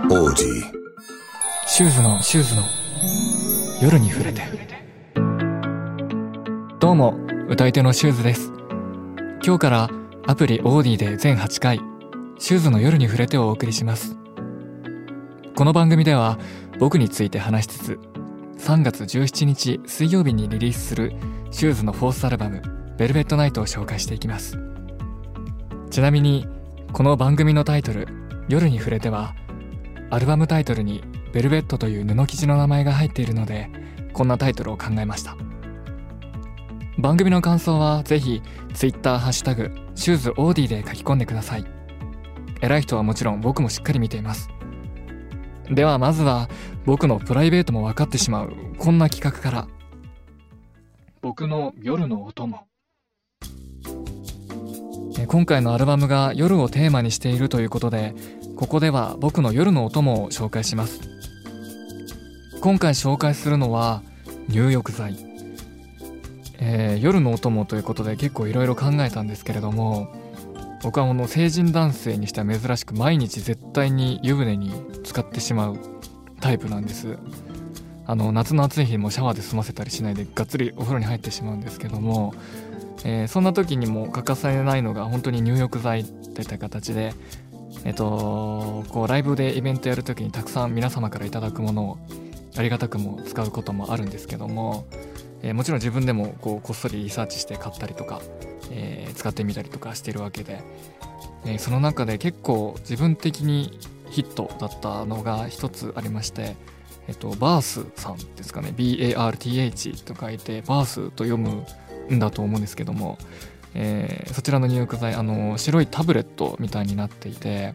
オーディシューズの夜に触れて。どうも、歌い手のシューズです。今日からアプリオーディで全8回シューズの夜に触れてをお送りします。この番組では僕について話しつつ、3月17日水曜日にリリースするシューズのフォースアルバムベルベットナイトを紹介していきます。ちなみにこの番組のタイトル夜に触れては、アルバムタイトルにベルベットという布生地の名前が入っているので、こんなタイトルを考えました。番組の感想はぜひ Twitter ハッシュタグシューズオーディで書き込んでください。偉い人はもちろん僕もしっかり見ています。ではまずは僕のプライベートも分かってしまうこんな企画から。僕の夜のお供。今回のアルバムが夜をテーマにしているということで、ここでは僕の夜のお供を紹介します。今回紹介するのは入浴剤。夜のお供ということで結構いろいろ考えたんですけれども、僕は成人男性にしては珍しく毎日絶対に湯船に使ってしまうタイプなんです。夏の暑い日もシャワーで済ませたりしないでがっつりお風呂に入ってしまうんですけども、そんな時にも欠かせないのが本当に入浴剤といった形で、こうライブでイベントやる時にたくさん皆様からいただくものをありがたくも使うこともあるんですけども、もちろん自分でもこっそりリサーチして買ったりとか、使ってみたりとかしているわけで、その中で結構自分的にヒットだったのが一つありまして、バースさんですかね、 BARTH と書いてバースと読むんだと思うんですけども、そちらの入浴剤、白いタブレットみたいになっていて、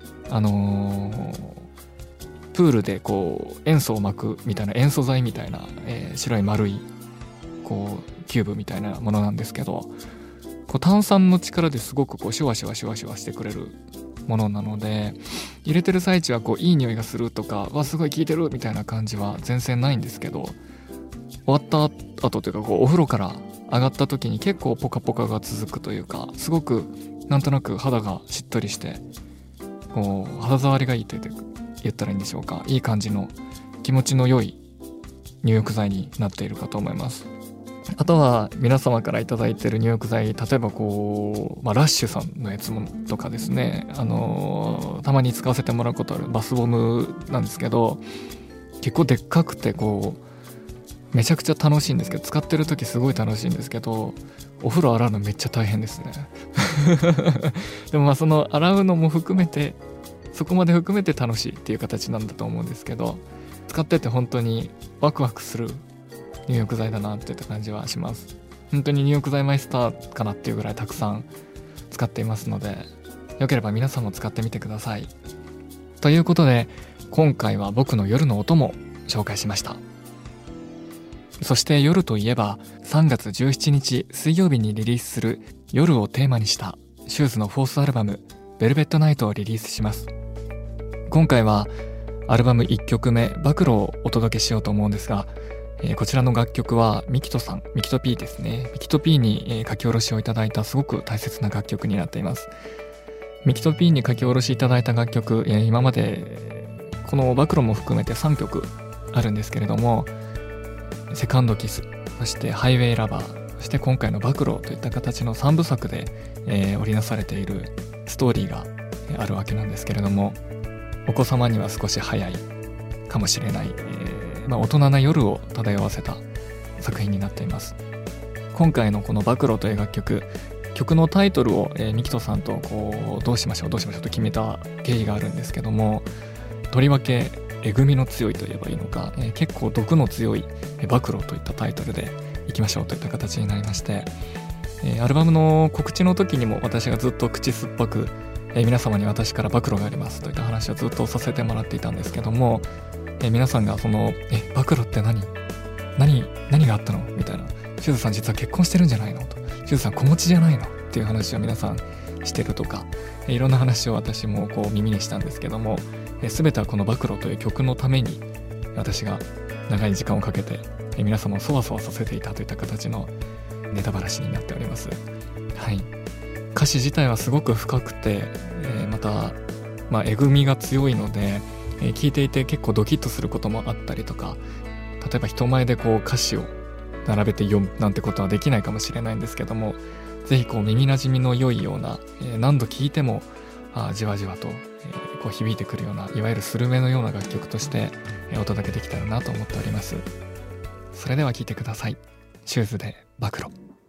プールで塩素を巻くみたいな塩素剤みたいな、白い丸いキューブみたいなものなんですけど、炭酸の力ですごくシュワシュワシュワシュワしてくれるものなので、入れてる最中はいい匂いがするとか、すごい効いてるみたいな感じは全然ないんですけど、終わった後というかお風呂から上がった時に結構ポカポカが続くというか、すごくなんとなく肌がしっとりして、肌触りがいいと言ったらいいんでしょうか、いい感じの気持ちの良い入浴剤になっているかと思います。あとは皆様からいただいている入浴剤、例えばラッシュさんのやつもとかですね、たまに使わせてもらうことあるバスボムなんですけど、結構でっかくてめちゃくちゃ楽しいんですけど、使ってる時すごい楽しいんですけど、お風呂洗うのめっちゃ大変ですねでもその洗うのも含めて、そこまで含めて楽しいっていう形なんだと思うんですけど、使ってて本当にワクワクする入浴剤だなっていった感じはします。本当に入浴剤マイスターかなっていうぐらいたくさん使っていますので、よければ皆さんも使ってみてください。ということで今回は僕の夜のお供を紹介しました。そして夜といえば3月17日水曜日にリリースする夜をテーマにしたシューズのフォースアルバムベルベットナイトをリリースします。今回はアルバム1曲目暴露をお届けしようと思うんですが、こちらの楽曲はミキトさん、ミキト P ですね、ミキト P に書き下ろしをいただいたすごく大切な楽曲になっています。ミキト P に書き下ろしいただいた楽曲、今までこの暴露も含めて3曲あるんですけれども、セカンドキス、そしてハイウェイラバー、そして今回の暴露といった形の3部作で、織りなされているストーリーがあるわけなんですけれども、お子様には少し早いかもしれない、大人な夜を漂わせた作品になっています。今回のこの暴露という楽曲、曲のタイトルを、ミキトさんとどうしましょうと決めた経緯があるんですけども、とりわけえぐみの強いと言えばいいのか、結構毒の強い暴露といったタイトルでいきましょうといった形になりまして、アルバムの告知の時にも私がずっと口酸っぱく、皆様に私から暴露がありますといった話をずっとさせてもらっていたんですけども、皆さんが暴露って何があったのみたいな、シューズさん実は結婚してるんじゃないのと、シューズさん子持ちじゃないのっていう話を皆さんしてるとか、いろんな話を私も耳にしたんですけども、全てはこの暴露という曲のために私が長い時間をかけて皆様をそわそわさせていたといった形のネタばらしになっております。はい、歌詞自体はすごく深くて、また、えぐみが強いので、 聞いていて結構ドキッとすることもあったりとか、例えば人前でこう歌詞を並べて読むなんてことはできないかもしれないんですけども、ぜひこう耳なじみの良いような、何度聴いてもじわじわと、こう響いてくるような、いわゆるスルメのような楽曲として、お届けできたらなと思っております。それでは聴いてください。シューズで暴露。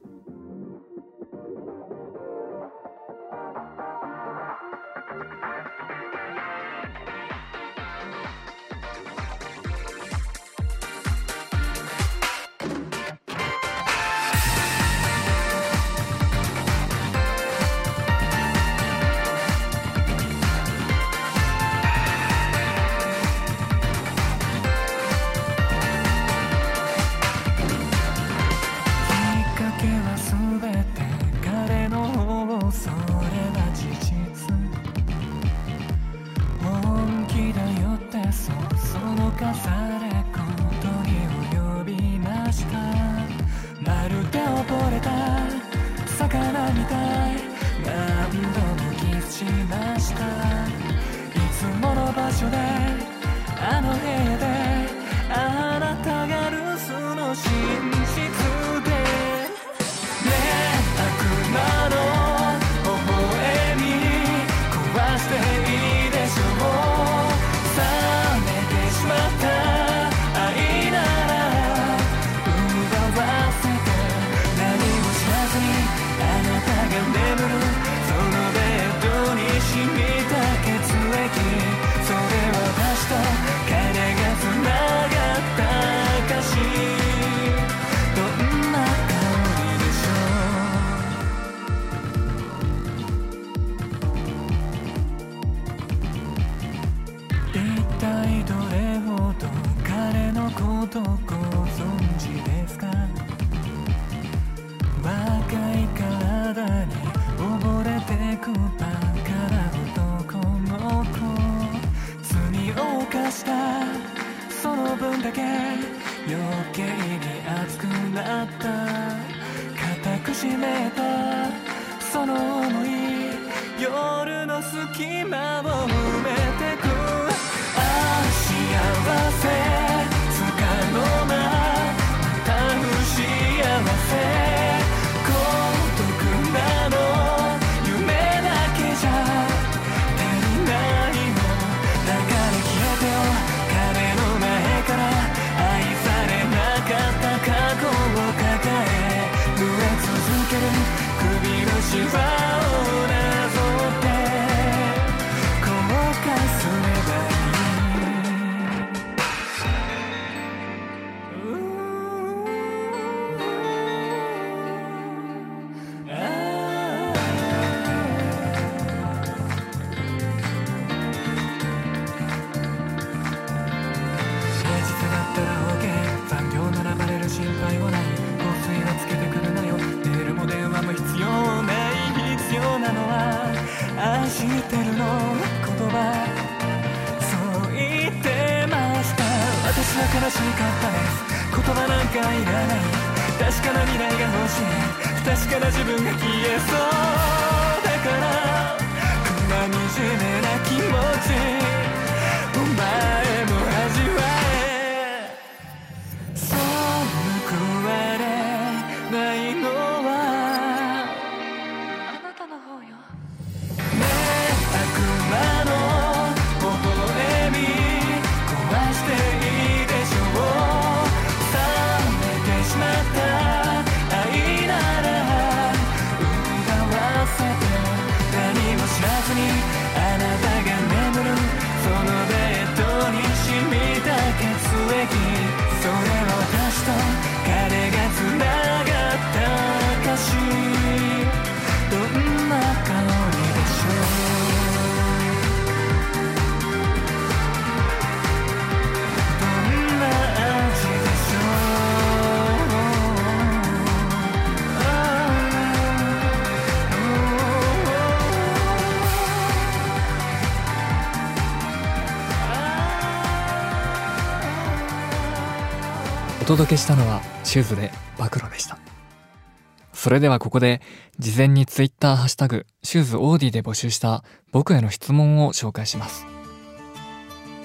お届けしたのはシューズで暴露でした。それではここで事前にツイッターハッシュタグシューズオーディで募集した僕への質問を紹介します。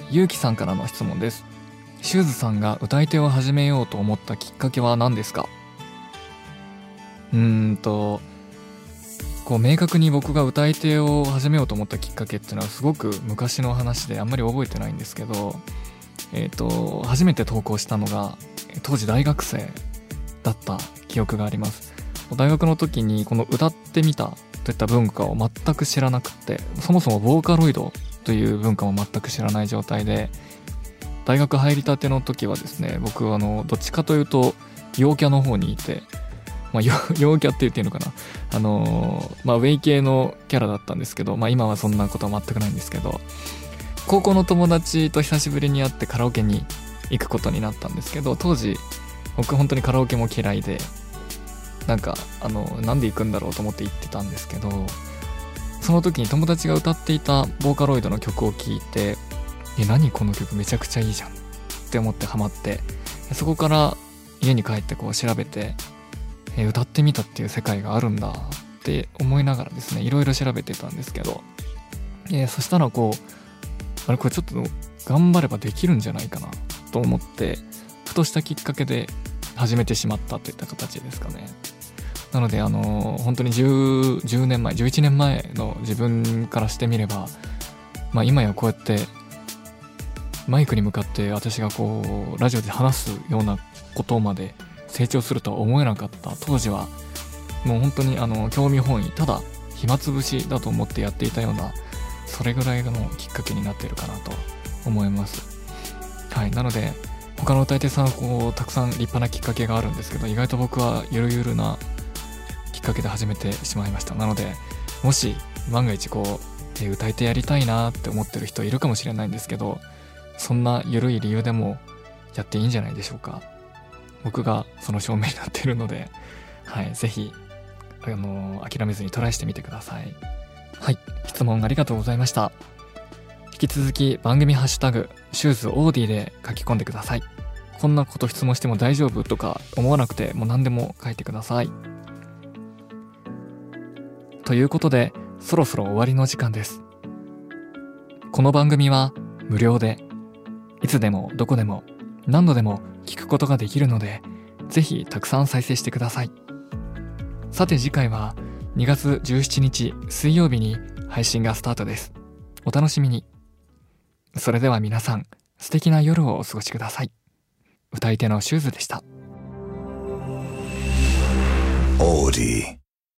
ゆうきさんからの質問です。シューズさんが歌い手を始めようと思ったきっかけは何ですか？こう明確に僕が歌い手を始めようと思ったきっかけっていうのはすごく昔の話であんまり覚えてないんですけど、初めて投稿したのが当時大学生だった記憶があります。大学の時にこの歌ってみたといった文化を全く知らなくて、そもそもボーカロイドという文化も全く知らない状態で、大学入りたての時はですね、僕はどっちかというと陽キャの方にいて、陽キャって言っていいのかな、ウェイ系のキャラだったんですけど、今はそんなことは全くないんですけど、高校の友達と久しぶりに会ってカラオケに行くことになったんですけど、当時僕本当にカラオケも嫌いで、なんで行くんだろうと思って行ってたんですけど、その時に友達が歌っていたボーカロイドの曲を聴いて、何この曲めちゃくちゃいいじゃんって思ってハマって、そこから家に帰ってこう調べて、歌ってみたっていう世界があるんだって思いながらですね、いろいろ調べてたんですけど、そしたらこれちょっと頑張ればできるんじゃないかなと思って、ふとしたきっかけで始めてしまったといった形ですかね。なので本当に10年前11年前の自分からしてみれば、今やこうやってマイクに向かって私がこうラジオで話すようなことまで成長するとは思えなかった。当時はもう本当に興味本位、ただ暇つぶしだと思ってやっていたような、それぐらいのきっかけになっているかなと思います。はい、なので他の歌い手さんはたくさん立派なきっかけがあるんですけど、意外と僕はゆるゆるなきっかけで始めてしまいました。なのでもし万が一歌い手やりたいなって思ってる人いるかもしれないんですけど、そんなゆるい理由でもやっていいんじゃないでしょうか。僕がその証明になっているので、はい、ぜひ諦めずにトライしてみてください。はい、質問ありがとうございました。引き続き番組ハッシュタグシューズオーディで書き込んでください。こんなこと質問しても大丈夫とか思わなくても何でも書いてください。ということでそろそろ終わりの時間です。この番組は無料でいつでもどこでも何度でも聞くことができるので、ぜひたくさん再生してください。さて次回は2月17日水曜日に配信がスタートです。お楽しみに。それでは皆さん、素敵な夜をお過ごしください。歌い手のシューズでした。オーディ